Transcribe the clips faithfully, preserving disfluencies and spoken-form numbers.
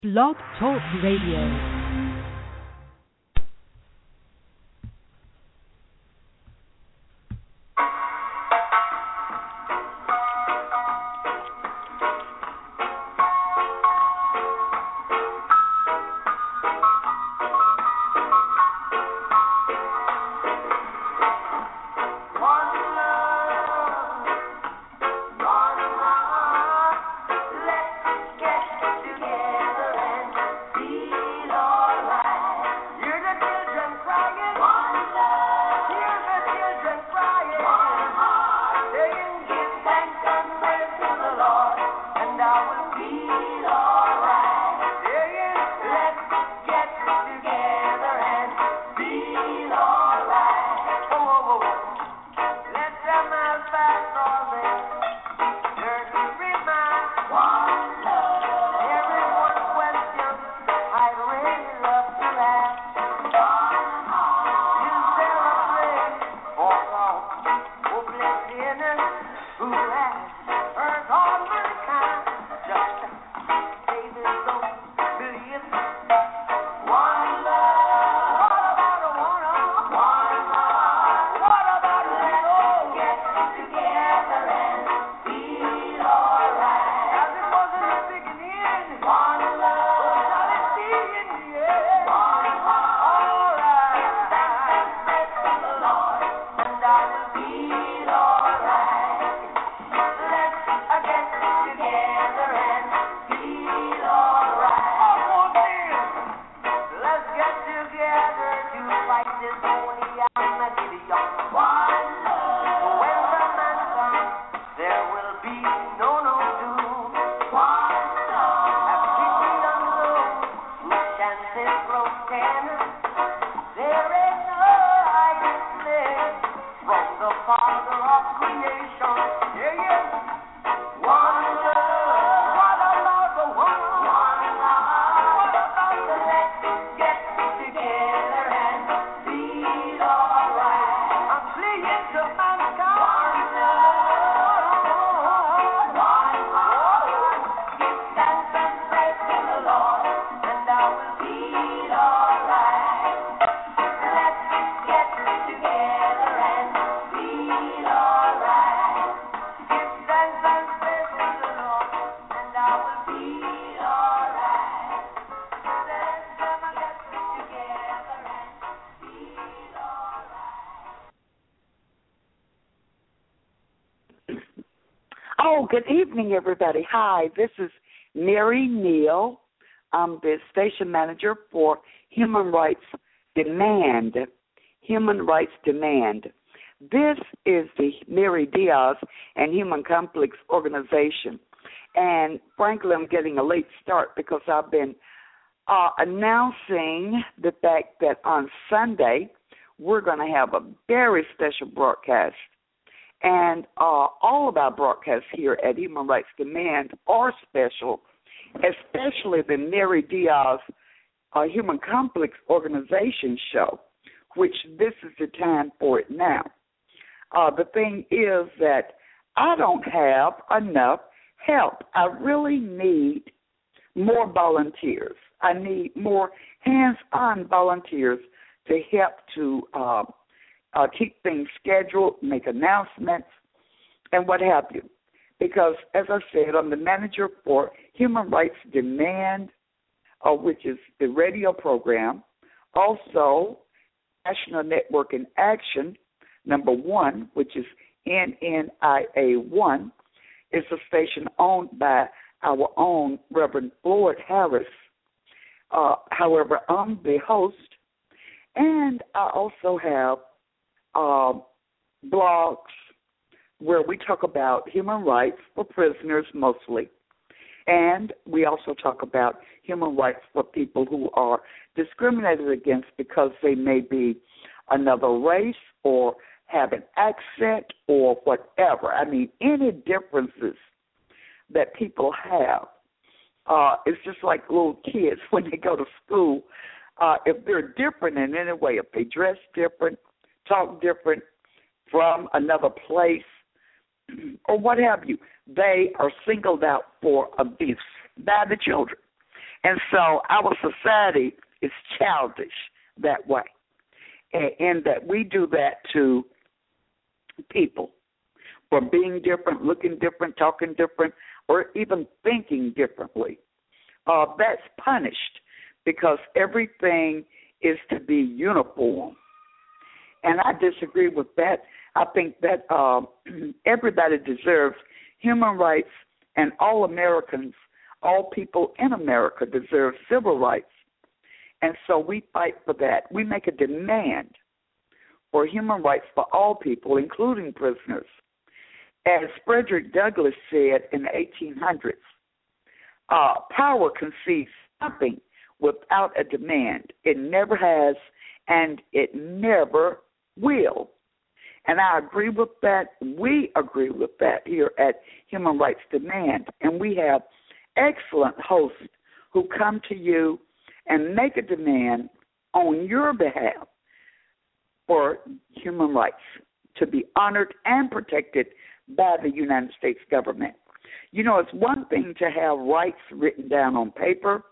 Blog Talk Radio. Oh, good evening, everybody. Hi, this is Mary Neal. I'm the station manager for Human Rights Demand. Human Rights Demand. This is the Mary Diaz and Human Conflicts Organization. And frankly, I'm getting a late start because I've been uh, announcing the fact that on Sunday we're going to have a very special broadcast. And uh, all of our broadcasts here at Human Rights Demand are special, especially the Mary Diaz uh, Human Conflicts Organization show, which this is the time for it now. Uh, the thing is that I don't have enough help. I really need more volunteers. I need more hands-on volunteers to help to uh, Uh, keep things scheduled, make announcements, and what have you. Because, as I said, I'm the manager for Human Rights Demand, uh, which is the radio program. Also, National Network in Action, number one, which is N N I A one, is a station owned by our own Reverend Floyd Harris. Uh, however, I'm the host, and I also have Uh, blogs where we talk about human rights for prisoners mostly, and we also talk about human rights for people who are discriminated against because they may be another race or have an accent or whatever. I mean, any differences that people have. Uh, it's just like little kids when they go to school. Uh, if they're different in any way, if they dress different, talk different from another place, or what have you, they are singled out for abuse by the children. And so our society is childish that way, and that we do that to people for being different, looking different, talking different, or even thinking differently. Uh, that's punished because everything is to be uniform. And I disagree with that. I think that uh, everybody deserves human rights, and all Americans, all people in America deserve civil rights. And so we fight for that. We make a demand for human rights for all people, including prisoners. As Frederick Douglass said in the eighteen hundreds, uh, power concedes nothing without a demand. It never has, and it never will. And I agree with that. We agree with that here at Human Rights Demand. And we have excellent hosts who come to you and make a demand on your behalf for human rights to be honored and protected by the United States government. You know, it's one thing to have rights written down on paper,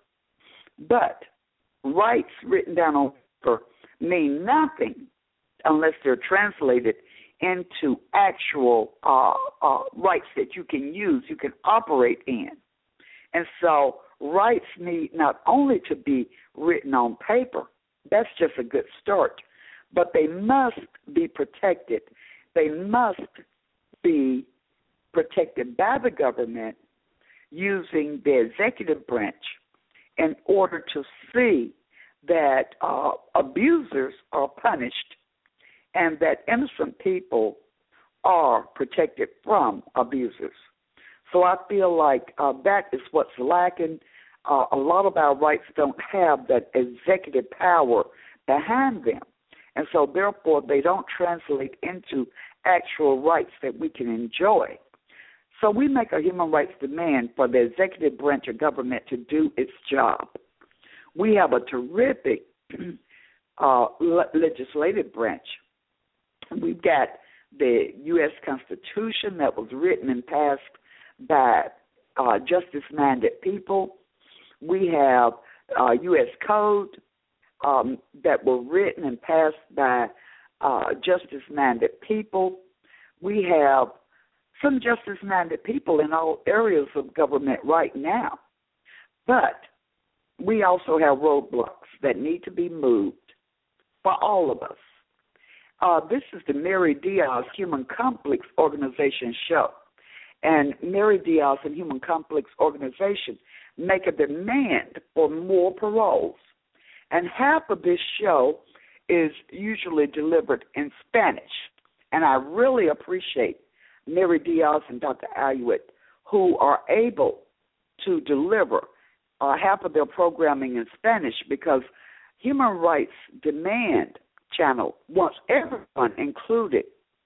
but rights written down on paper mean nothing unless they're translated into actual uh, uh, rights that you can use, you can operate in. And so rights need not only to be written on paper, that's just a good start, but they must be protected. They must be protected by the government using the executive branch in order to see that uh, abusers are punished and that innocent people are protected from abusers. So I feel like uh, that is what's lacking. Uh, a lot of our rights don't have that executive power behind them. And so, therefore, they don't translate into actual rights that we can enjoy. So we make a human rights demand for the executive branch of government to do its job. We have a terrific uh, le- legislative branch. We've got the U S Constitution that was written and passed by uh, justice-minded people. We have uh, U S Code um, that were written and passed by uh, justice-minded people. We have some justice-minded people in all areas of government right now. But we also have roadblocks that need to be moved for all of us. Uh, this is the Mary Diaz Human Conflicts Organization show. And Mary Diaz and Human Conflicts Organization make a demand for more paroles. And half of this show is usually delivered in Spanish. And I really appreciate Mary Diaz and Doctor Ayuit, who are able to deliver uh, half of their programming in Spanish, because Human Rights Demand channel wants everyone included.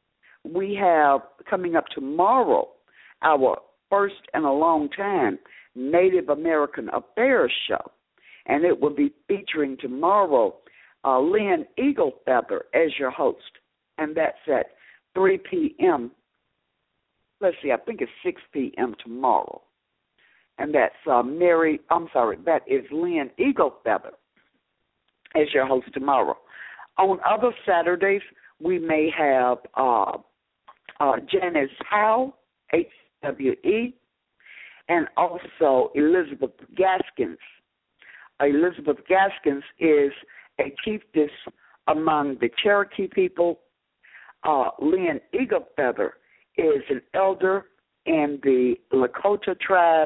We have coming up tomorrow our first in a long time Native American Affairs show, and it will be featuring tomorrow uh, Lynn Eaglefeather as your host, and that's at three p.m. Let's see, I think it's six p.m. tomorrow, and that's uh, Mary, I'm sorry, that is Lynn Eaglefeather as your host tomorrow. On other Saturdays, we may have uh, uh, Janice Howe, H W E, and also Elizabeth Gaskins. Elizabeth Gaskins is a chiefess among the Cherokee people. Uh, Lynn Eaglefeather is an elder in the Lakota tribe.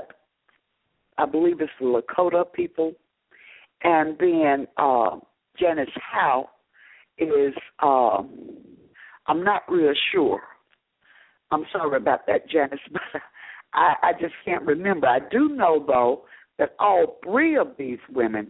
I believe it's the Lakota people. And then uh, Janice Howe is, um, I'm not real sure. I'm sorry about that, Janice, but I, I just can't remember. I do know, though, that all three of these women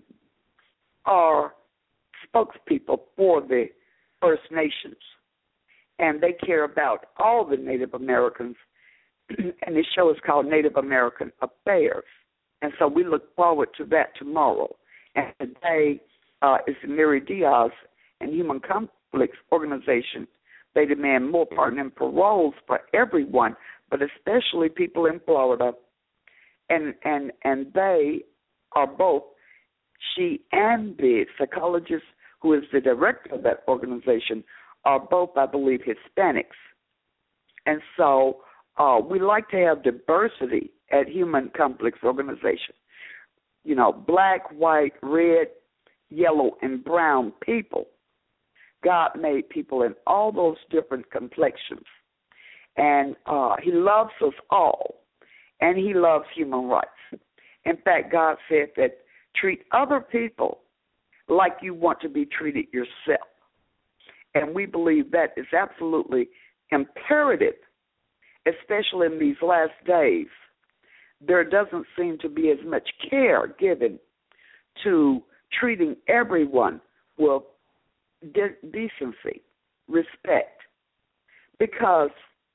are spokespeople for the First Nations, and they care about all the Native Americans, and this show is called Native American Affairs, and so we look forward to that tomorrow. And today uh, is the Mary Diaz and Human Conflicts Organization. They demand more pardon and paroles for everyone, but especially people in Florida. And and and they are both, she and the psychologist who is the director of that organization are both, I believe, Hispanics. And so uh, we like to have diversity at Human Complex Organization. You know, black, white, red, yellow, and brown people. God made people in all those different complexions. And uh, he loves us all, and he loves human rights. In fact, God said that treat other people like you want to be treated yourself. And we believe that is absolutely imperative, especially in these last days. There doesn't seem to be as much care given to treating everyone with de- decency, respect, because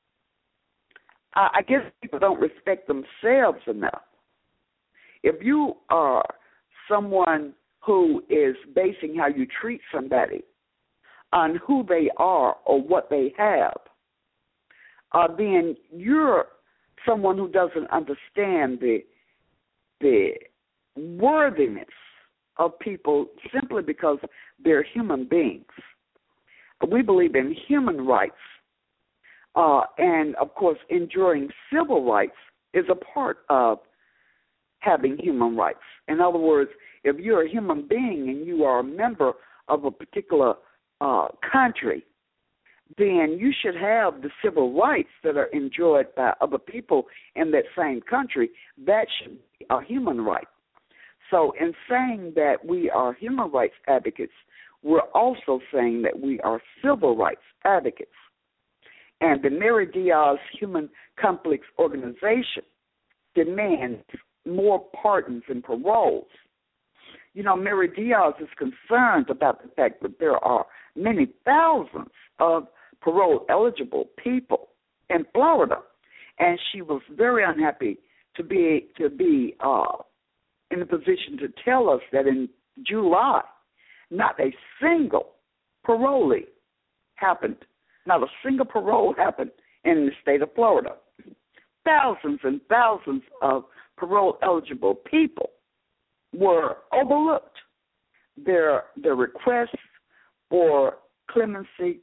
I, I guess people don't respect themselves enough. If you are someone who is basing how you treat somebody on who they are or what they have, uh, then you're someone who doesn't understand the the worthiness of people simply because they're human beings. We believe in human rights, uh, and, of course, enduring civil rights is a part of having human rights. In other words, if you're a human being and you are a member of a particular uh, country, then you should have the civil rights that are enjoyed by other people in that same country. That should be a human right. So in saying that we are human rights advocates, we're also saying that we are civil rights advocates. And the Mary Diaz Human Complex Organization demands more pardons and paroles. You know, Mary Diaz is concerned about the fact that there are many thousands of parole-eligible people in Florida, and she was very unhappy to be to be uh, in a position to tell us that in July, not a single parolee happened, not a single parole happened in the state of Florida. Thousands and thousands of parole-eligible people were overlooked. Their their requests for clemency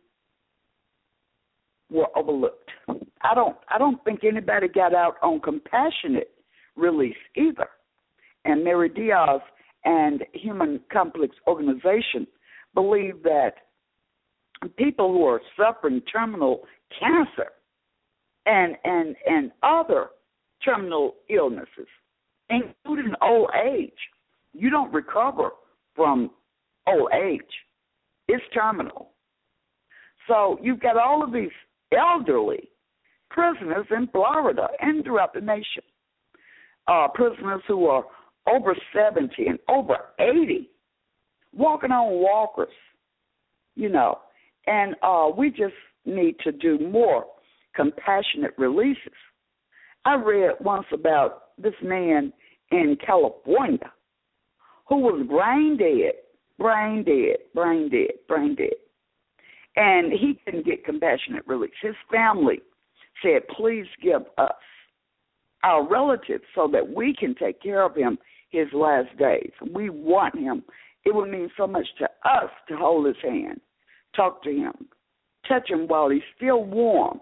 were overlooked. I don't I don't think anybody got out on compassionate release either. And Mary Diaz and Human Complex Organization believe that people who are suffering terminal cancer and and and other terminal illnesses, including old age, you don't recover from old age. It's terminal. So you've got all of these elderly prisoners in Florida and throughout the nation, uh, prisoners who are over seventy and over eighty, walking on walkers, you know, and uh, we just need to do more compassionate releases. I read once about this man in California who was brain dead, brain dead, brain dead, brain dead. And he couldn't get compassionate release. His family said, please give us our relatives so that we can take care of him his last days. We want him. It would mean so much to us to hold his hand, talk to him, touch him while he's still warm.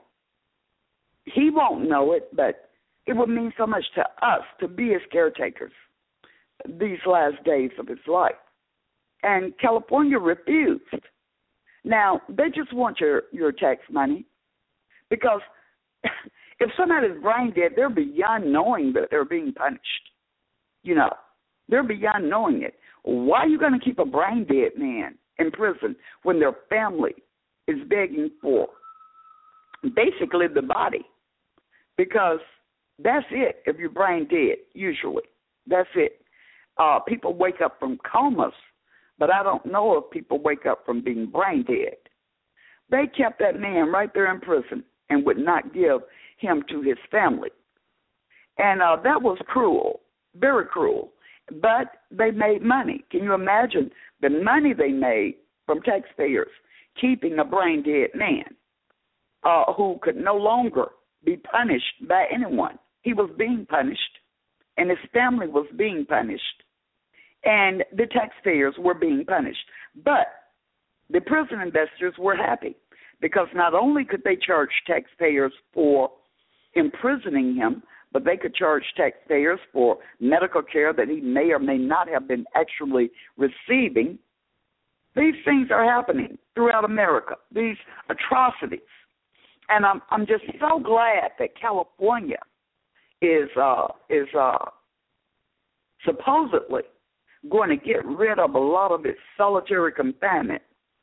He won't know it, but it would mean so much to us to be his caretakers these last days of his life. And California refused. Now, they just want your, your tax money because if somebody's brain dead, they're beyond knowing that they're being punished. You know, they're beyond knowing it. Why are you going to keep a brain dead man in prison when their family is begging for basically the body? Because that's it if you're brain dead, usually. That's it. Uh, people wake up from comas, but I don't know if people wake up from being brain dead. They kept that man right there in prison and would not give him to his family. And uh, that was cruel, very cruel. But they made money. Can you imagine the money they made from taxpayers keeping a brain dead man uh, who could no longer be punished by anyone? He was being punished, and his family was being punished. and the taxpayers were being punished. But the prison investors were happy because not only could they charge taxpayers for imprisoning him, but they could charge taxpayers for medical care that he may or may not have been actually receiving. These things are happening throughout America, these atrocities. And I'm I'm just so glad that California is uh, is uh, supposedly going to get rid of a lot of its solitary confinement.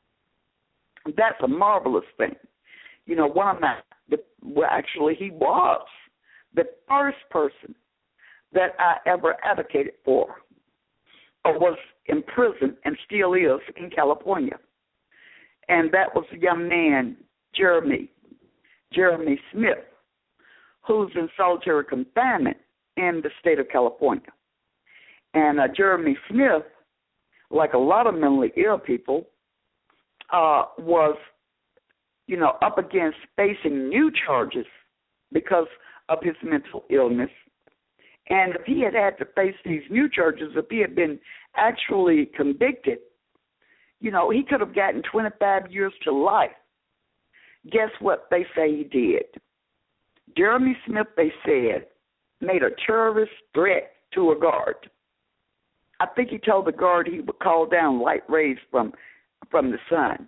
That's a marvelous thing. You know, one of my, well, actually, he was the first person that I ever advocated for or was in prison and still is in California. And that was a young man, Jeremy, Jeremy Smith, who's in solitary confinement in the state of California. And uh, Jeremy Smith, like a lot of mentally ill people, uh, was, you know, up against facing new charges because of his mental illness. And if he had had to face these new charges, if he had been actually convicted, you know, he could have gotten twenty-five years to life. Guess what they say he did? Jeremy Smith, they said, made a terrorist threat to a guard. I think he told the guard he would call down light rays from from the sun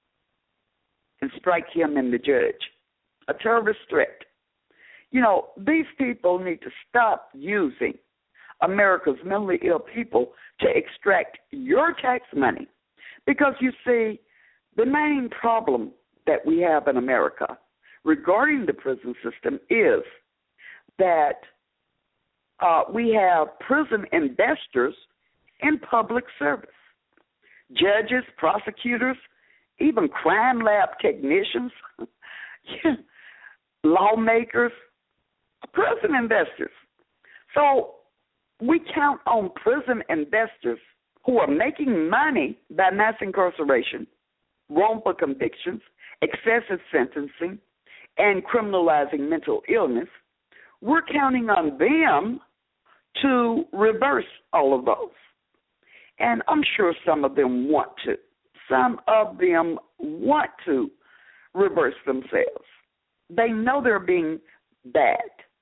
and strike him and the judge. A terrorist threat. You know, these people need to stop using America's mentally ill people to extract your tax money. Because, you see, the main problem that we have in America regarding the prison system is that uh, we have prison investors in public service. Judges, prosecutors, even crime lab technicians, lawmakers, prison investors. So we count on prison investors who are making money by mass incarceration, wrongful convictions, excessive sentencing, and criminalizing mental illness. We're counting on them to reverse all of those. And I'm sure some of them want to. Some of them want to reverse themselves. They know they're being bad.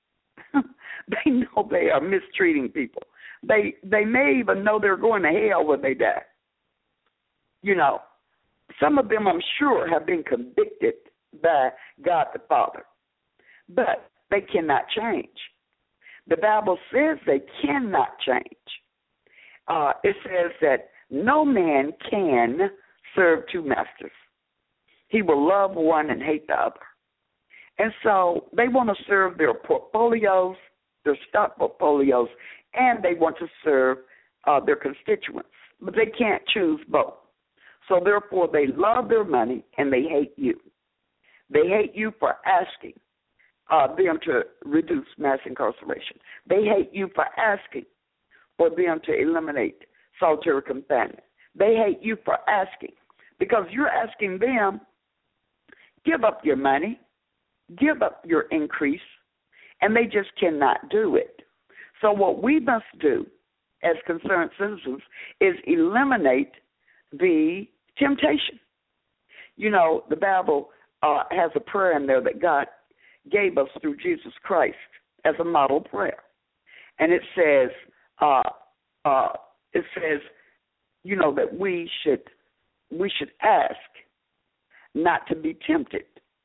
They know they are mistreating people. They they may even know they're going to hell when they die. You know, some of them, I'm sure, have been convicted by God the Father. But they cannot change. The Bible says they cannot change. Uh, it says that no man can serve two masters. He will love one and hate the other. And so they want to serve their portfolios, their stock portfolios, and they want to serve uh, their constituents. But they can't choose both. So therefore, they love their money and they hate you. They hate you for asking uh, them to reduce mass incarceration. They hate you for asking for them to eliminate solitary confinement. They hate you for asking because you're asking them, give up your money, give up your increase, and they just cannot do it. So what we must do as concerned citizens is eliminate the temptation. You know, the Bible uh, has a prayer in there that God gave us through Jesus Christ as a model prayer. And it says, uh, uh, it says, you know, that we should we should ask not to be tempted.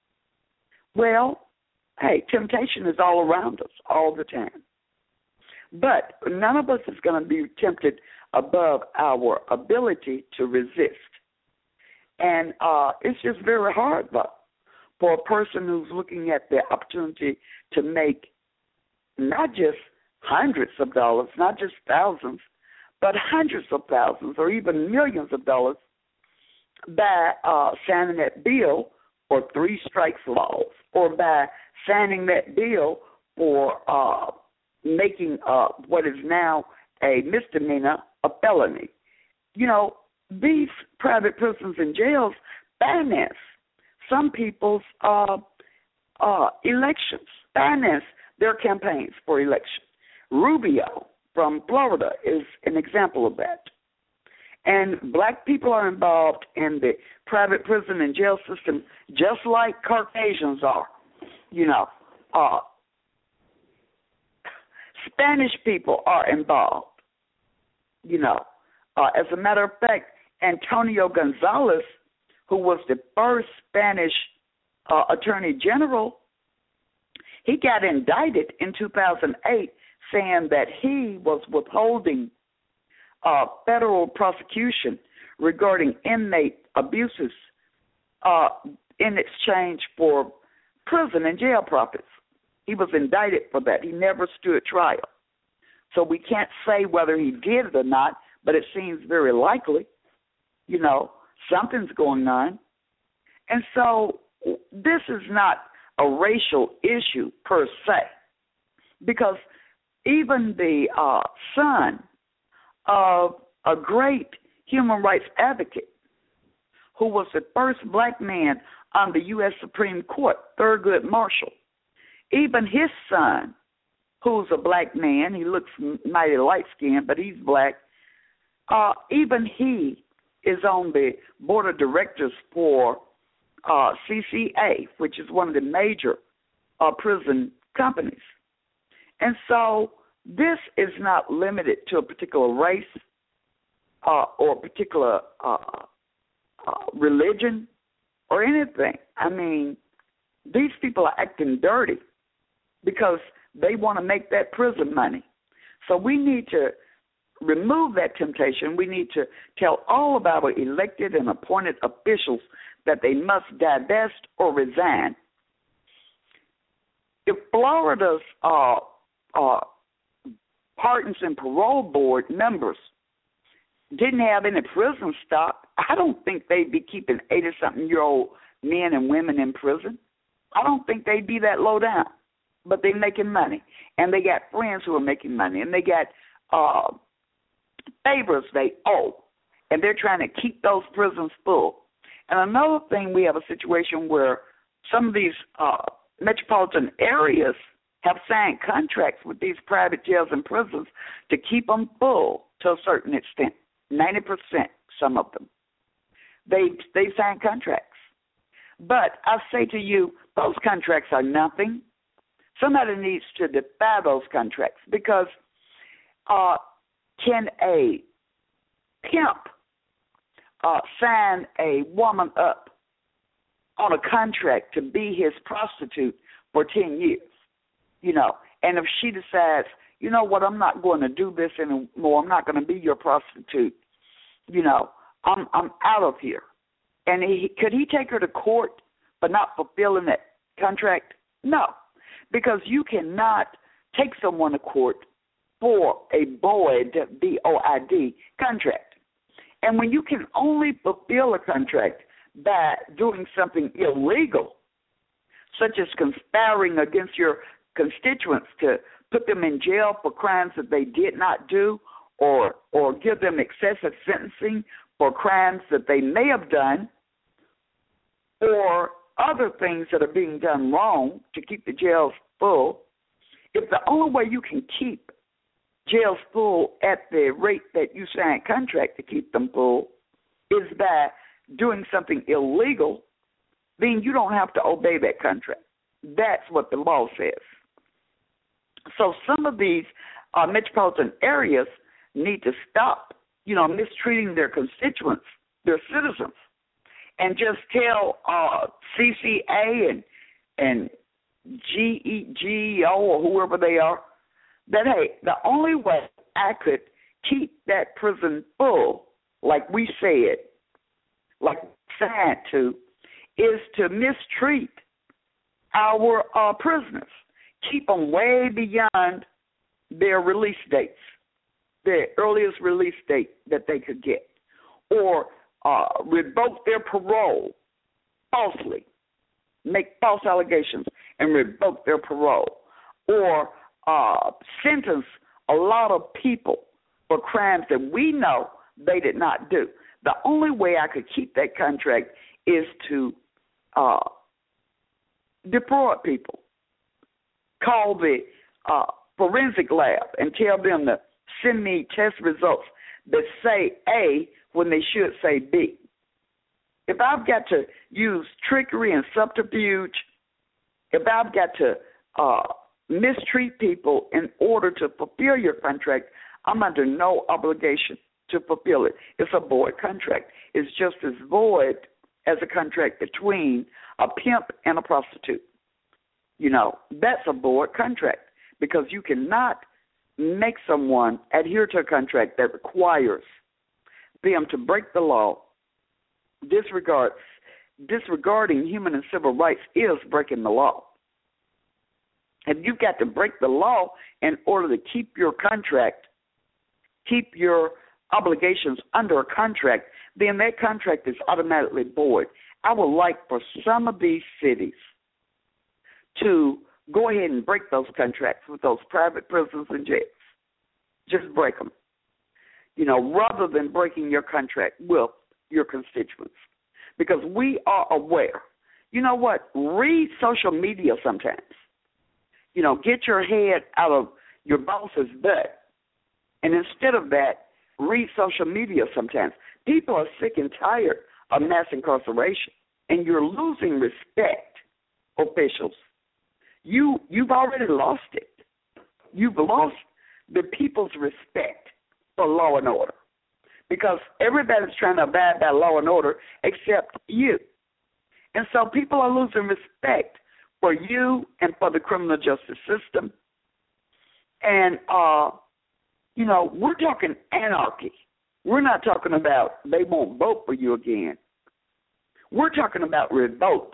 Well, hey, temptation is all around us all the time. But none of us is going to be tempted above our ability to resist. And uh, it's just very hard, though, for a person who's looking at the opportunity to make not just hundreds of dollars, not just thousands, but hundreds of thousands or even millions of dollars by uh, signing that bill for three strikes laws or by signing that bill for uh, making uh, what is now a misdemeanor a felony. You know, these private prisons and jails finance some people's uh, uh, elections, finance their campaigns for election. Rubio from Florida is an example of that. And black people are involved in the private prison and jail system just like Caucasians are. You know, uh, Spanish people are involved. You know, uh, as a matter of fact, Antonio Gonzalez, who was the first Spanish uh, Attorney General, he got indicted in two thousand eight saying that he was withholding uh, federal prosecution regarding inmate abuses uh, in exchange for prison and jail profits. He was indicted for that. He never stood trial. So we can't say whether he did it or not, but it seems very likely. You know, something's going on. And so this is not a racial issue per se, because even the uh, son of a great human rights advocate who was the first black man on the U S Supreme Court, Thurgood Marshall, even his son, who's a black man, he looks mighty light-skinned, but he's black, uh, even he is on the board of directors for uh, C C A, which is one of the major uh, prison companies. And so this is not limited to a particular race uh, or a particular uh, uh, religion or anything. I mean, these people are acting dirty because they want to make that prison money. So we need to remove that temptation. We need to tell all of our elected and appointed officials that they must divest or resign. If Florida's uh, uh, Pardons and Parole Board members didn't have any prison stock, I don't think they'd be keeping eighty-something-year-old men and women in prison. I don't think they'd be that low down. But they're making money, and they got friends who are making money, and they got uh, favors they owe, and they're trying to keep those prisons full. And another thing, we have a situation where some of these uh, metropolitan areas have signed contracts with these private jails and prisons to keep them full to a certain extent, ninety percent, some of them. They they signed contracts. But I say to you, those contracts are nothing. Somebody needs to defy those contracts, because uh, can a pimp uh, sign a woman up on a contract to be his prostitute for ten years? You know, and if she decides, you know what, I'm not going to do this anymore, I'm not going to be your prostitute, you know, I'm I'm out of here. And he, could he take her to court for not fulfilling that contract? No. Because you cannot take someone to court for a void, B O I D, contract. And when you can only fulfill a contract by doing something illegal, such as conspiring against your constituents to put them in jail for crimes that they did not do, or or give them excessive sentencing for crimes that they may have done, or other things that are being done wrong to keep the jails full, if the only way you can keep jails full at the rate that you sign contract to keep them full is by doing something illegal, then you don't have to obey that contract. That's what the law says. So some of these uh, metropolitan areas need to stop, you know, mistreating their constituents, their citizens, and just tell uh, C C A and and G E G O or whoever they are that, hey, the only way I could keep that prison full, like we said, like we signed to, is to mistreat our uh, prisoners, keep them way beyond their release dates, the earliest release date that they could get, or uh, revoke their parole falsely, make false allegations and revoke their parole, or uh, sentence a lot of people for crimes that we know they did not do. The only way I could keep that contract is to uh, defraud people, call the uh, forensic lab and tell them to send me test results that say A when they should say B. If I've got to use trickery and subterfuge, if I've got to uh, mistreat people in order to fulfill your contract, I'm under no obligation to fulfill it. It's a void contract. It's just as void as a contract between a pimp and a prostitute. You know, that's a void contract because you cannot make someone adhere to a contract that requires them to break the law. Disregard, disregarding human and civil rights is breaking the law. And you've got to break the law in order to keep your contract, keep your obligations under a contract, then that contract is automatically void. I would like for some of these cities to go ahead and break those contracts with those private prisons and jails. Just break them, you know, rather than breaking your contract with your constituents. Because we are aware. You know what? Read social media sometimes. You know, get your head out of your boss's butt. And instead of that, read social media sometimes. People are sick and tired of mass incarceration, and you're losing respect, officials. You, you've already lost it. You've lost the people's respect for law and order because everybody's trying to abide by law and order except you. And so people are losing respect for you and for the criminal justice system. And, uh, you know, we're talking anarchy. We're not talking about they won't vote for you again. We're talking about revolt.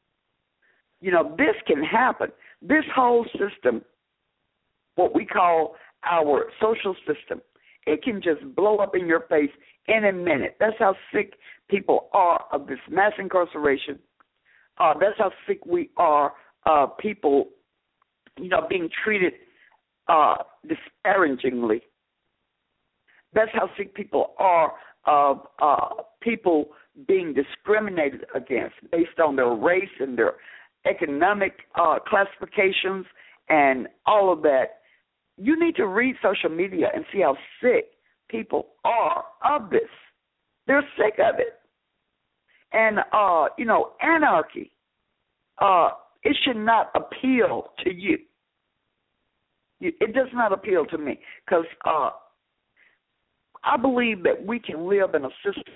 You know, this can happen. This whole system, what we call our social system, it can just blow up in your face in a minute. That's how sick people are of this mass incarceration. Uh, that's how sick we are of people, you know, being treated uh, disparagingly. That's how sick people are of uh, people being discriminated against based on their race and their economic uh, classifications and all of that. You need to read social media and see how sick people are of this. They're sick of it. And, uh, you know, anarchy, uh, it should not appeal to you. It does not appeal to me because uh, I believe that we can live in a system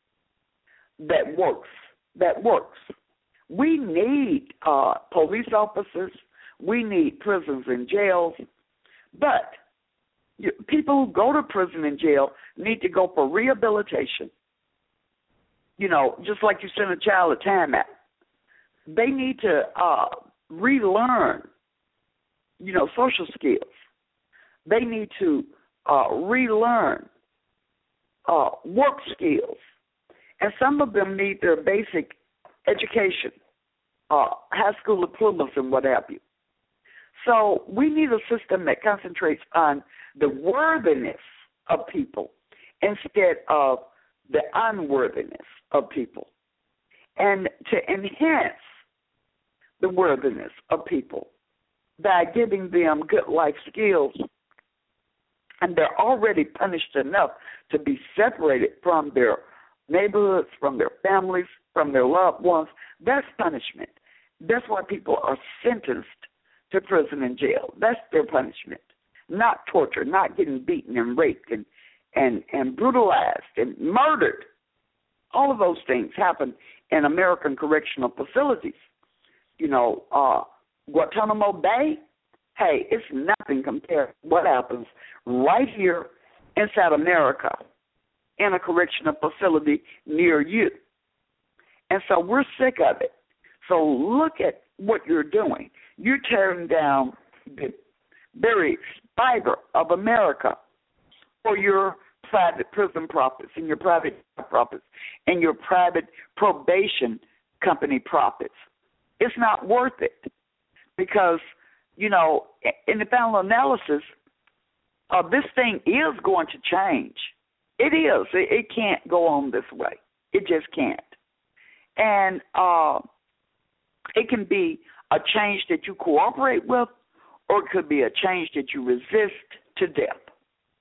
that works, that works. We need uh, police officers. We need prisons and jails. But you, people who go to prison and jail need to go for rehabilitation. You know, just like you send a child to timeout. They need to uh, relearn, you know, social skills. They need to uh, relearn uh, work skills. And some of them need their basic education, uh, high school diplomas and what have you. So we need a system that concentrates on the worthiness of people instead of the unworthiness of people, and to enhance the worthiness of people by giving them good life skills. And they're already punished enough to be separated from their neighborhoods, from their families, from their loved ones. That's punishment. That's why people are sentenced to prison and jail. That's their punishment, not torture, not getting beaten and raped and, and, and brutalized and murdered. All of those things happen in American correctional facilities. You know, uh, Guantanamo Bay, hey, it's nothing compared to what happens right here inside America in a correctional facility near you. And so we're sick of it. So look at what you're doing. You're tearing down the very fiber of America for your private prison profits and your private profits and your private probation company profits. It's not worth it because, you know, in the final analysis, uh, this thing is going to change. It is. It, it can't go on this way. It just can't. And uh, it can be a change that you cooperate with, or it could be a change that you resist to death.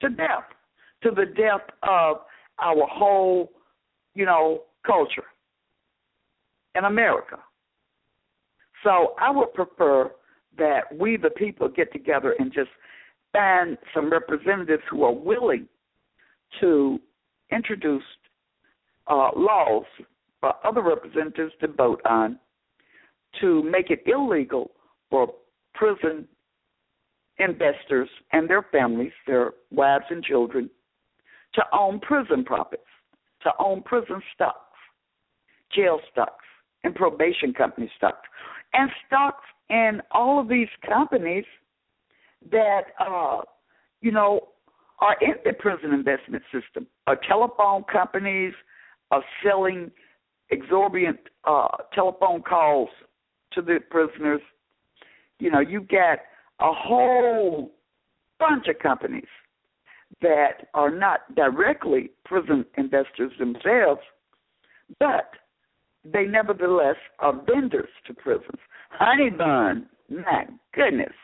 to death, to the death of our whole, you know, culture in America. So I would prefer that we, the people, get together and just find some representatives who are willing to introduce uh, laws for other representatives to vote on to make it illegal for prison investors and their families, their wives and children, to own prison profits, to own prison stocks, jail stocks, and probation company stocks, and stocks in all of these companies that, uh, you know, are in the prison investment system. Uh, telephone companies are selling exorbitant uh, telephone calls to the prisoners. You know, you've got a whole bunch of companies that are not directly prison investors themselves, but they nevertheless are vendors to prisons. Honey Bun, my goodness.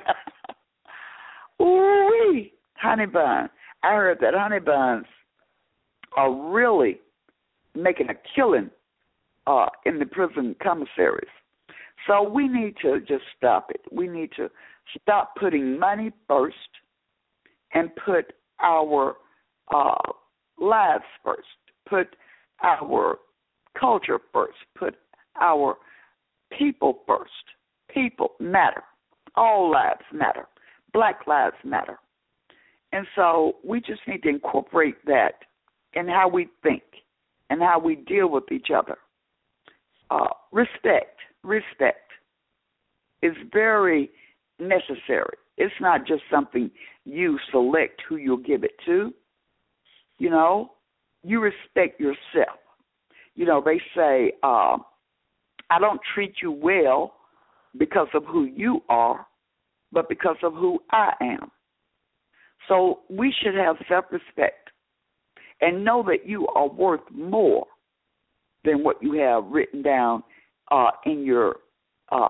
Ooh-wee, Honey Bun. I heard that Honey Buns are really making a killing uh, in the prison commissaries. So we need to just stop it. We need to stop putting money first and put our uh, lives first, put our culture first, put our people first. People matter. All lives matter. Black lives matter. And so we just need to incorporate that in how we think and how we deal with each other. Uh, respect, respect is very necessary. It's not just something you select who you'll give it to. You know, you respect yourself. You know, they say, uh, I don't treat you well because of who you are, but because of who I am. So we should have self-respect and know that you are worth more than what you have written down uh, in your uh,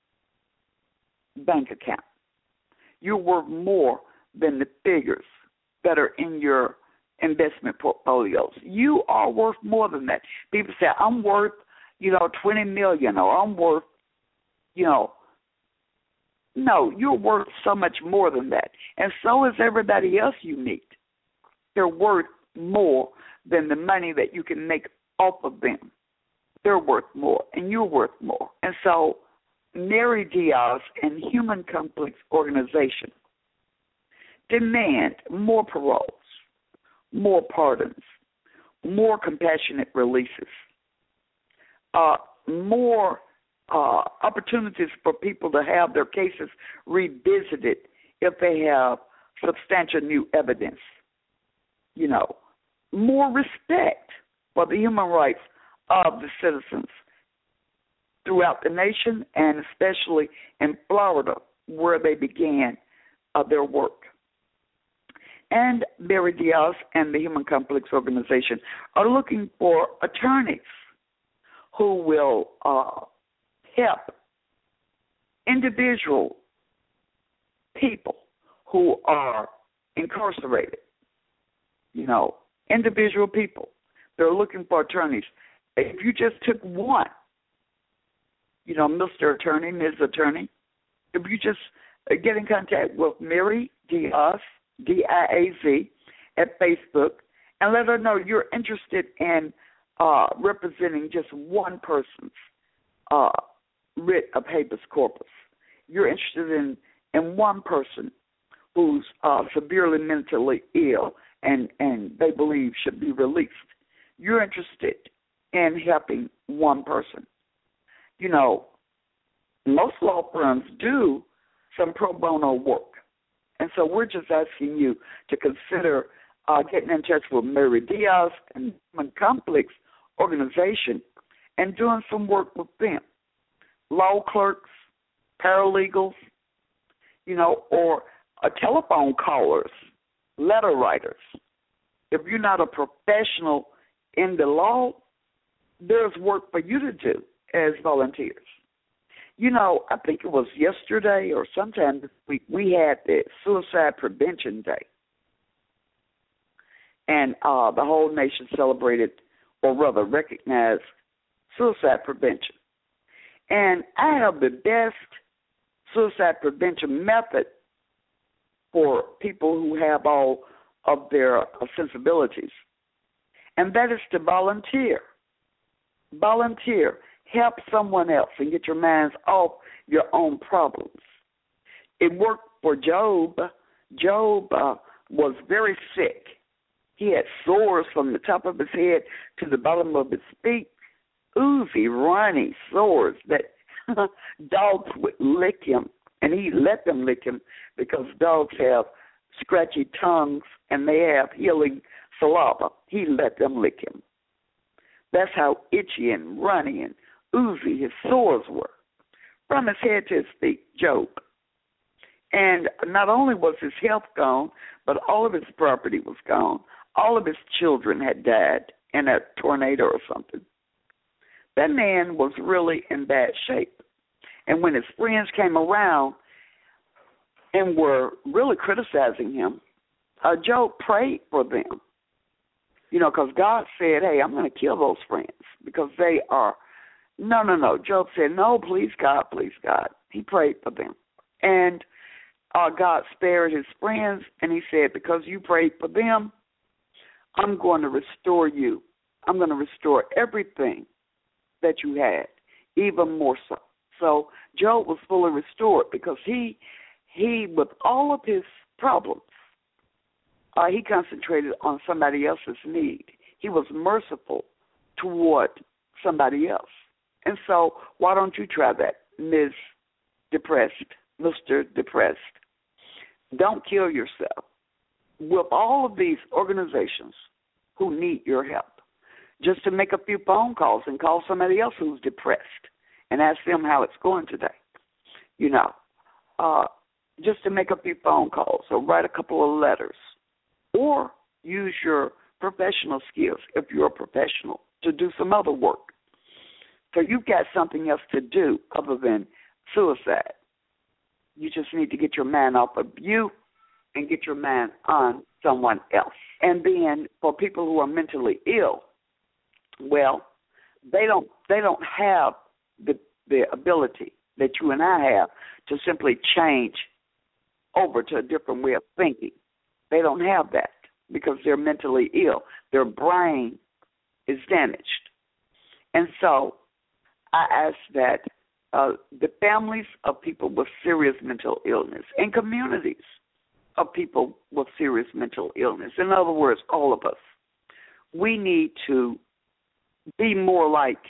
bank account. You're worth more than the figures that are in your investment portfolios. You are worth more than that. People say, I'm worth, you know, twenty million dollars, or I'm worth, you know. No, you're worth so much more than that. And so is everybody else you meet. They're worth more than the money that you can make off of them. They're worth more, and you're worth more. And so Mary Diaz and Human Conflicts Organization demand more paroles, more pardons, more compassionate releases, uh, more uh, opportunities for people to have their cases revisited if they have substantial new evidence. You know, more respect for the human rights of the citizens throughout the nation, and especially in Florida, where they began uh, their work. And Mary Diaz and the Human Conflicts Organization are looking for attorneys who will uh, help individual people who are incarcerated. You know, individual people. They're looking for attorneys. If you just took one, you know, Mister Attorney, Miz Attorney, if you just uh, get in contact with Mary Diaz, D I A Z, at Facebook, and let her know you're interested in uh, representing just one person's uh, writ of habeas corpus. You're interested in, in one person who's uh, severely mentally ill and, and they believe should be released. You're interested in helping one person. You know, most law firms do some pro bono work. And so we're just asking you to consider uh, getting in touch with Mary Diaz and Human Conflicts Organization and doing some work with them. Law clerks, paralegals, you know, or uh, telephone callers, letter writers. If you're not a professional in the law, there's work for you to do as volunteers. You know, I think it was yesterday or sometime this week, we had the Suicide Prevention Day. and uh, the whole nation celebrated, or rather recognized, suicide prevention. And I have the best suicide prevention method for people who have all of their uh, sensibilities, and that is to volunteer. Volunteer. Help someone else and get your minds off your own problems. It worked for Job. Job uh, was very sick. He had sores from the top of his head to the bottom of his feet, oozy, runny sores that dogs would lick him, and he let them lick him because dogs have scratchy tongues and they have healing saliva. He let them lick him. That's how itchy and runny and oozy his sores were, from his head to his feet, Job. And not only was his health gone, but all of his property was gone. All of his children had died in a tornado or something. That man was really in bad shape. And when his friends came around and were really criticizing him, uh, Job prayed for them. You know, because God said, hey, I'm going to kill those friends because they are, no, no, no. Job said, no, please, God, please, God. He prayed for them. And uh, God spared his friends, and he said, because you prayed for them, I'm going to restore you. I'm going to restore everything that you had, even more so. So Job was fully restored because he, he with all of his problems, uh, he concentrated on somebody else's need. He was merciful toward somebody else. And so why don't you try that, Miz Depressed, Mister Depressed? Don't kill yourself. With all of these organizations who need your help, just to make a few phone calls and call somebody else who's depressed and ask them how it's going today. You know, uh, just to make a few phone calls or write a couple of letters, or use your professional skills if you're a professional to do some other work. So you've got something else to do other than suicide. You just need to get your mind off of you and get your mind on someone else. And then for people who are mentally ill, well, they don't they don't have the the ability that you and I have to simply change over to a different way of thinking. They don't have that because they're mentally ill. Their brain is damaged. And so I ask that uh, the families of people with serious mental illness and communities of people with serious mental illness, in other words, all of us, we need to be more like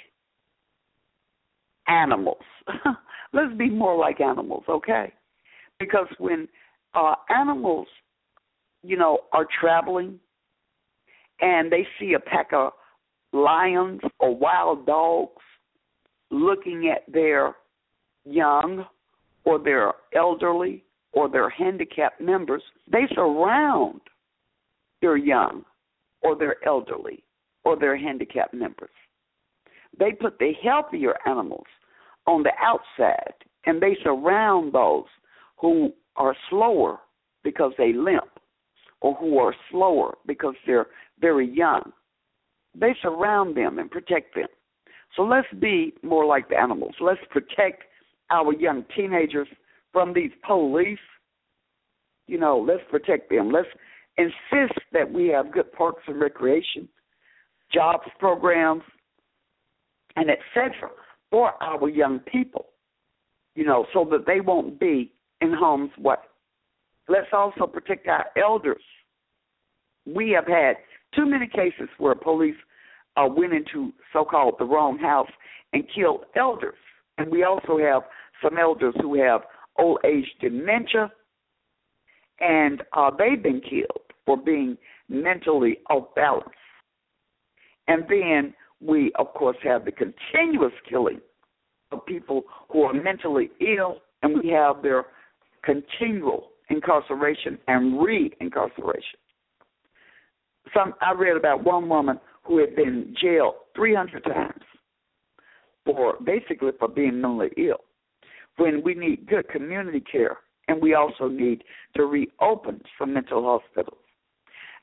animals. Let's be more like animals, okay? Because when uh, animals, you know, are traveling and they see a pack of lions or wild dogs looking at their young or their elderly or their handicapped members, they surround their young or their elderly or their handicapped members. They put the healthier animals on the outside, and they surround those who are slower because they limp or who are slower because they're very young. They surround them and protect them. So let's be more like the animals. Let's protect our young teenagers from these police. You know, let's protect them. Let's insist that we have good parks and recreation, jobs programs, and et cetera for our young people, you know, so that they won't be in harm's way. Let's also protect our elders. We have had too many cases where police uh, went into so-called the wrong house and killed elders. And we also have some elders who have old age dementia, and uh, they've been killed for being mentally off balance. And then we, of course, have the continuous killing of people who are mentally ill, and we have their continual incarceration and re-incarceration. Some I read about one woman who had been jailed three hundred times for basically for being mentally ill, when we need good community care, and we also need to reopen some mental hospitals.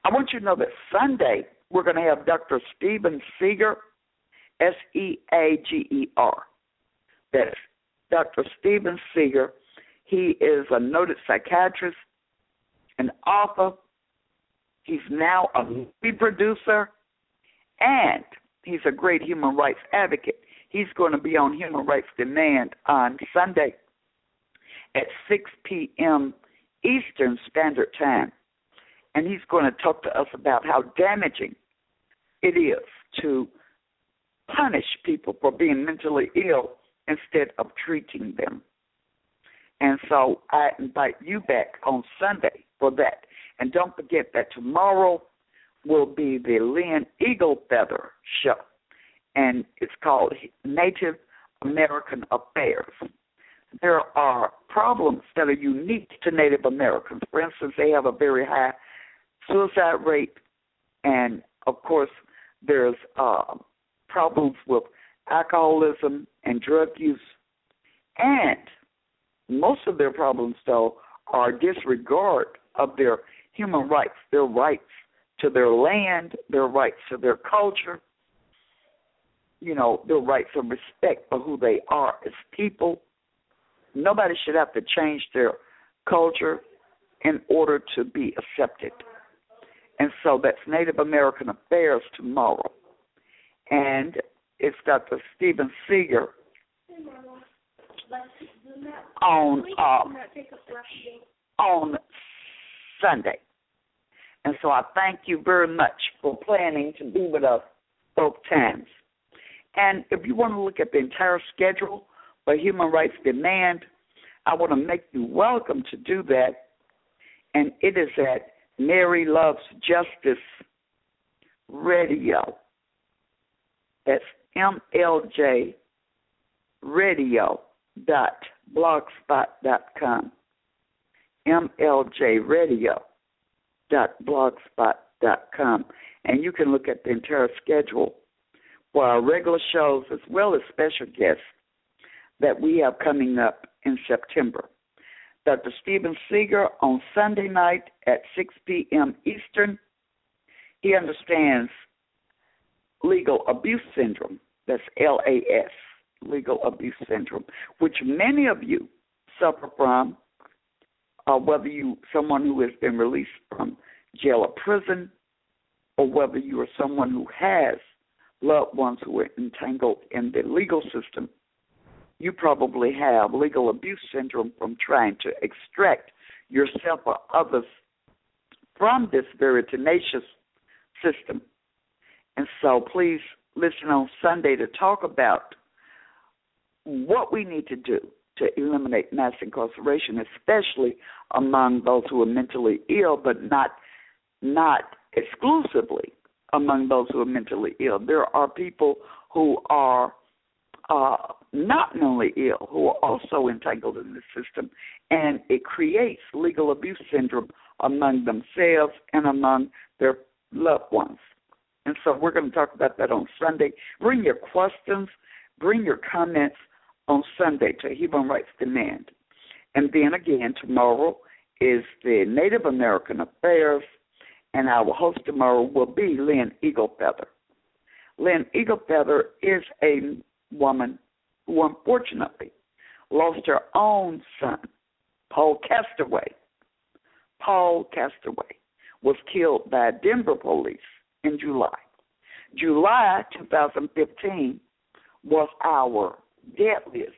I want you to know that Sunday we're going to have Doctor Stephen Seeger, S E A G E R. That's Doctor Stephen Seeger. He is a noted psychiatrist, an author. He's now a movie producer, and he's a great human rights advocate. He's going to be on Human Rights Demand on Sunday at six p.m. Eastern Standard Time. And he's going to talk to us about how damaging it is to punish people for being mentally ill instead of treating them. And so I invite you back on Sunday for that. And don't forget that tomorrow will be the Lynn Eaglefeather Show, and it's called Native American Affairs. There are problems that are unique to Native Americans. For instance, they have a very high suicide rate, and, of course, there's uh, problems with alcoholism and drug use. And most of their problems, though, are disregard of their human rights, their rights to their land, their rights to their culture, you know, their rights of respect for who they are as people. Nobody should have to change their culture in order to be accepted. And so that's Native American Affairs tomorrow. And it's Doctor Stephen Seeger on, um, on Sunday. And so I thank you very much for planning to be with us both times. And if you want to look at the entire schedule for Human Rights Demand, I want to make you welcome to do that. And it is at Mary Loves Justice Radio. That's M L J radio dot blogspot dot com. M L J radio dot blogspot dot com. And you can look at the entire schedule for our regular shows as well as special guests that we have coming up in September. Doctor Stephen Seeger on Sunday night at six p.m. Eastern. He understands legal abuse syndrome. That's L A S, legal abuse syndrome, which many of you suffer from, uh, whether you someone who has been released from jail or prison, or whether you are someone who has loved ones who are entangled in the legal system. You probably have legal abuse syndrome from trying to extract yourself or others from this very tenacious system. And so please listen on Sunday to talk about what we need to do to eliminate mass incarceration, especially among those who are mentally ill, but not not exclusively among those who are mentally ill. There are people who are uh, not mentally ill who are also entangled in the system, and it creates legal abuse syndrome among themselves and among their loved ones. And so we're going to talk about that on Sunday. Bring your questions, bring your comments on Sunday to Human Rights Demand. And then again, tomorrow is the Native American Affairs, and our host tomorrow will be Lynn Eaglefeather. Lynn Eaglefeather is a woman who unfortunately lost her own son, Paul Castaway. Paul Castaway was killed by Denver police in July. July twenty fifteen was our deadliest,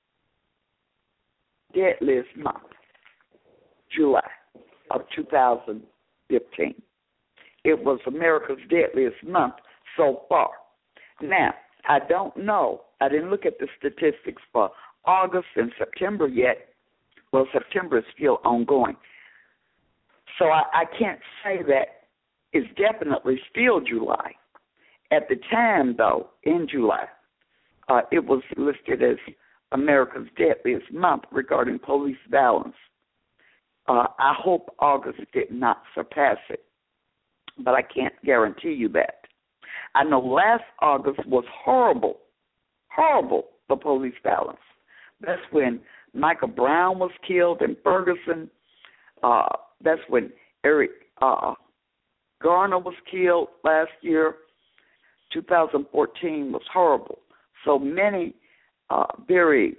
deadliest month, July of two thousand fifteen. It was America's deadliest month so far. Now, I don't know. I didn't look at the statistics for August and September yet. Well, September is still ongoing. So I, I can't say that it's definitely still July. At the time, though, in July, uh, it was listed as America's deadliest month regarding police violence. Uh, I hope August did not surpass it, but I can't guarantee you that. I know last August was horrible, horrible for police violence. That's when Michael Brown was killed in Ferguson. Uh, that's when Eric uh, Garner was killed last year. two thousand fourteen was horrible. So many uh, very,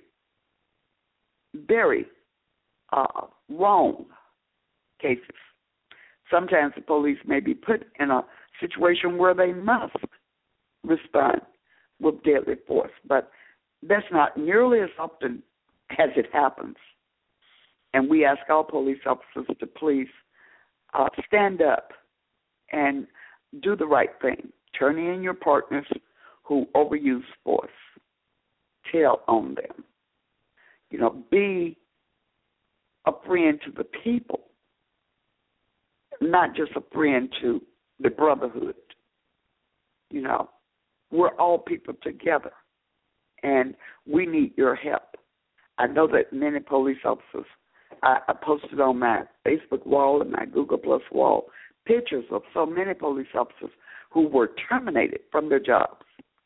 very uh, wrong cases. Sometimes the police may be put in a situation where they must respond with deadly force, but that's not nearly as often as it happens. And we ask all police officers to please uh, stand up and do the right thing. Turn in your partners who overuse force. Tell on them. You know, be a friend to the people, not just a friend to the brotherhood. You know, we're all people together, and we need your help. I know that many police officers, I, I posted on my Facebook wall and my Google Plus wall pictures of so many police officers who were terminated from their jobs,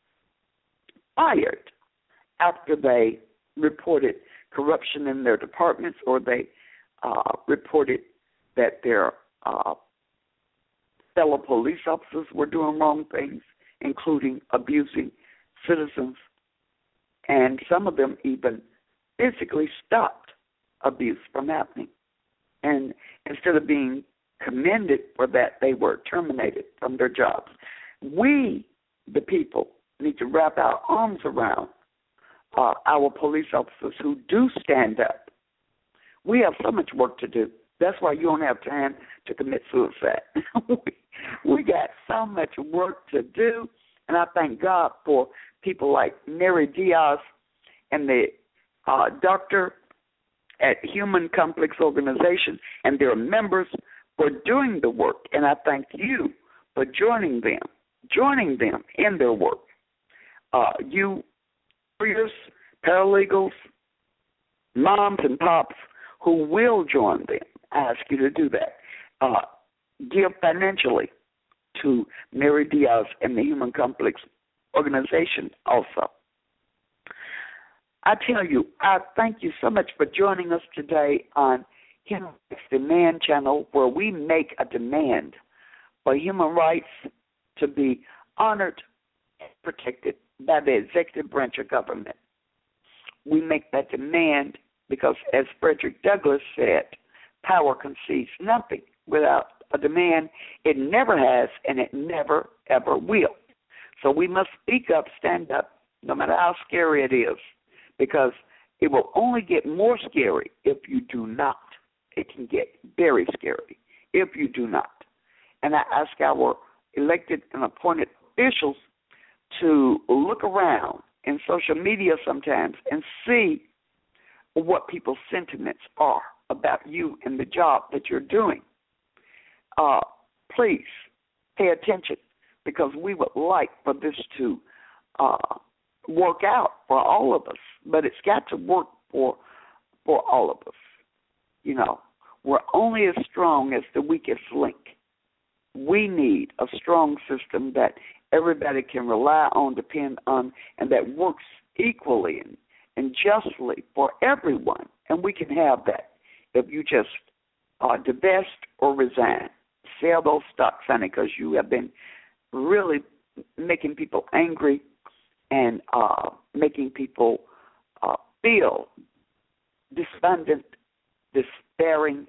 fired after they reported corruption in their departments or they uh, reported that their uh, fellow police officers were doing wrong things, including abusing citizens. And some of them even physically stopped abuse from happening. And instead of being commended for that, they were terminated from their jobs. We, the people, need to wrap our arms around uh, our police officers who do stand up. We have so much work to do. That's why you don't have time to commit suicide. we, we got so much work to do, and I thank God for people like Mary Diaz and the uh, doctor at Human Complex Organization and their members for doing the work, and I thank you for joining them, joining them in their work. Uh, you, lawyers, paralegals, moms and pops who will join them, I ask you to do that. Uh, give financially to Mary Diaz and the Human Complex Organization also. I tell you, I thank you so much for joining us today on Human Rights Demand Channel, where we make a demand for human rights to be honored and protected by the executive branch of government. We make that demand because, as Frederick Douglass said, power concedes nothing without a demand. It never has, and it never, ever will. So we must speak up, stand up, no matter how scary it is, because it will only get more scary if you do not. It can get very scary if you do not. And I ask our elected and appointed officials to look around in social media sometimes and see what people's sentiments are about you and the job that you're doing. Uh, please pay attention, because we would like for this to uh, work out for all of us, but it's got to work for for all of us. You know, we're only as strong as the weakest link. We need a strong system that everybody can rely on, depend on, and that works equally and, and justly for everyone. And we can have that if you just uh, divest or resign. Sell those stocks, honey, because you have been really making people angry and uh, making people uh, feel despondent, despairing.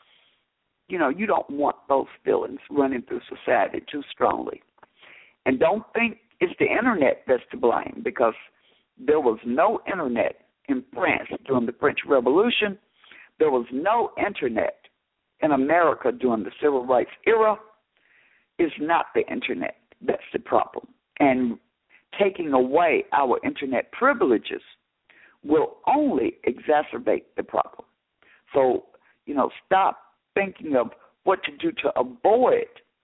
You know, you don't want those feelings running through society too strongly. And don't think it's the Internet that's to blame, because there was no Internet in France during the French Revolution. There was no Internet in America during the Civil Rights era. It's not the Internet that's the problem. And taking away our Internet privileges will only exacerbate the problem. So, you know, stop thinking of what to do to avoid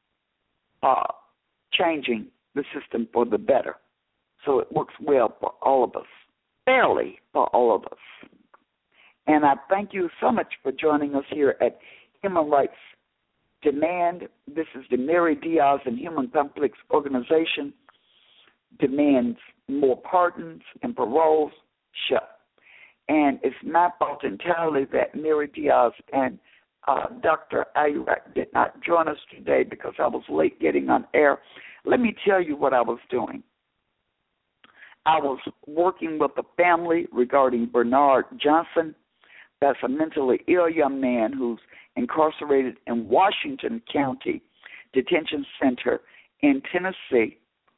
uh, changing the system for the better, so it works well for all of us, fairly for all of us. And I thank you so much for joining us here at Human Rights Demand. This is the Mary Diaz and Human Complex Organization demands more pardons and paroles shut. And it's my fault entirely that Mary Diaz and uh, Doctor Ayurak did not join us today because I was late getting on air. Let me tell you what I was doing. I was working with a family regarding Bernard Johnson. That's a mentally ill young man who's incarcerated in Washington County Detention Center in Tennessee.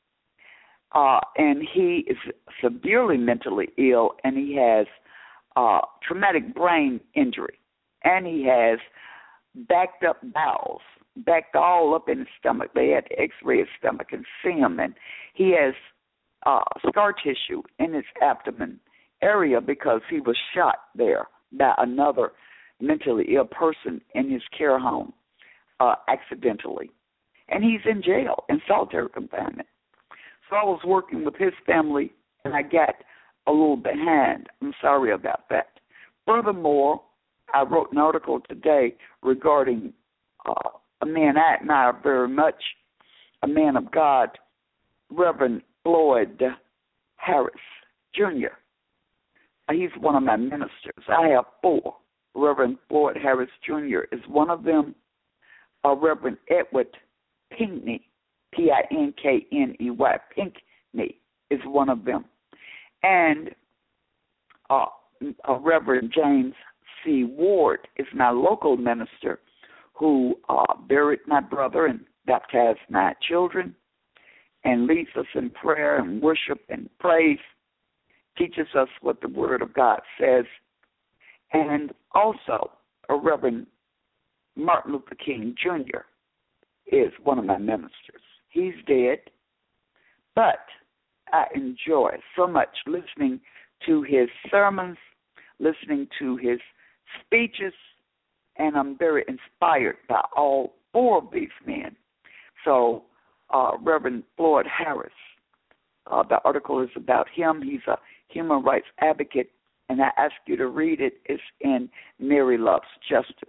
Uh, and he is severely mentally ill, and he has uh, traumatic brain injury, and he has backed up bowels, backed all up in his stomach. They had to x-ray his stomach and see him, and he has uh, scar tissue in his abdomen area because he was shot there by another mentally ill person in his care home uh, accidentally. And he's in jail in solitary confinement. So I was working with his family, and I got a little behind. I'm sorry about that. Furthermore, I wrote an article today regarding uh, a man I admire very much, a man of God, Reverend Floyd Harris, Junior He's one of my ministers. I have four. Reverend Floyd Harris, Junior is one of them. Uh, Reverend Edward Pinkney, P I N K N E Y, Pinkney is one of them. And uh, uh, Reverend James C. Ward is my local minister who uh, buried my brother and baptized my children and leads us in prayer and worship and praise, teaches us what the Word of God says. And also, a Reverend Martin Luther King, Junior is one of my ministers. He's dead, but I enjoy so much listening to his sermons, listening to his speeches, and I'm very inspired by all four of these men. So, uh, Reverend Floyd Harris, uh, the article is about him. He's a human rights advocate, and I ask you to read it. It's in Mary Loves Justice.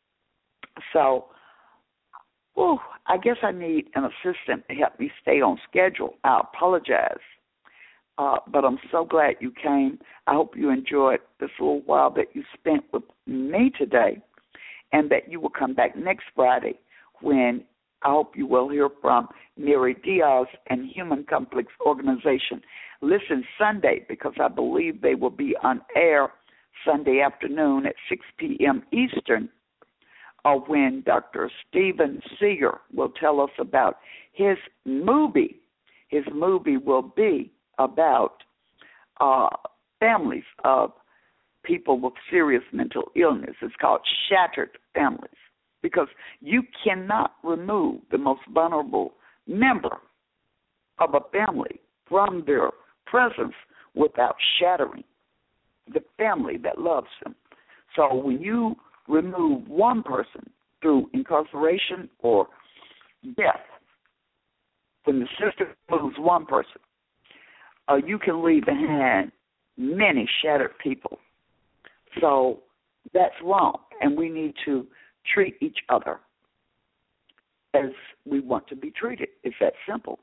So, whew, I guess I need an assistant to help me stay on schedule. I apologize, uh, but I'm so glad you came. I hope you enjoyed this little while that you spent with me today, and that you will come back next Friday when I hope you will hear from Mary Diaz and Human Conflicts Organization. Listen Sunday, because I believe they will be on air Sunday afternoon at six p.m. Eastern, or when Doctor Stephen Seeger will tell us about his movie. His movie will be about uh, families of people with serious mental illness. It's called Shattered Families, because you cannot remove the most vulnerable member of a family from their presence without shattering the family that loves them. So when you remove one person through incarceration or death, when the system removes one person, uh, you can leave behind many shattered people. So that's wrong, and we need to treat each other as we want to be treated. It's that simple.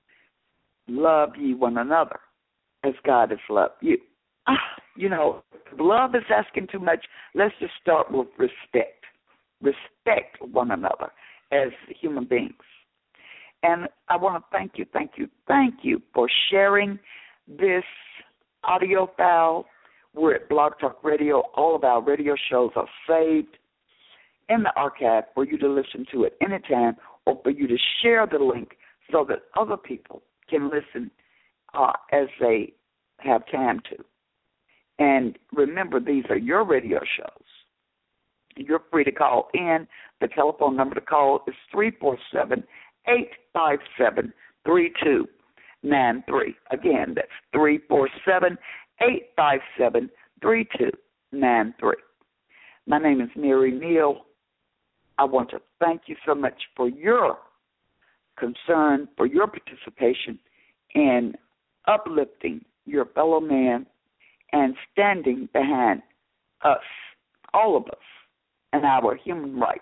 Love ye one another as God has loved you. Ah, you know, love is asking too much. Let's just start with respect. Respect one another as human beings. And I want to thank you, thank you, thank you for sharing this audio file. We're at Blog Talk Radio. All of our radio shows are saved in the archive for you to listen to at any time, or for you to share the link so that other people can listen uh, as they have time to. And remember, these are your radio shows. You're free to call in. The telephone number to call is three four seven, eight five seven, three two nine three. Again, that's three four seven, eight five seven, three two nine three. My name is Mary Neal. I want to thank you so much for your concern, for your participation in uplifting your fellow man and standing behind us, all of us, and our human rights.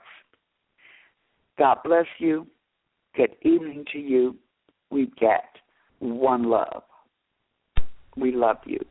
God bless you. Good evening to you. We've got one love. We love you.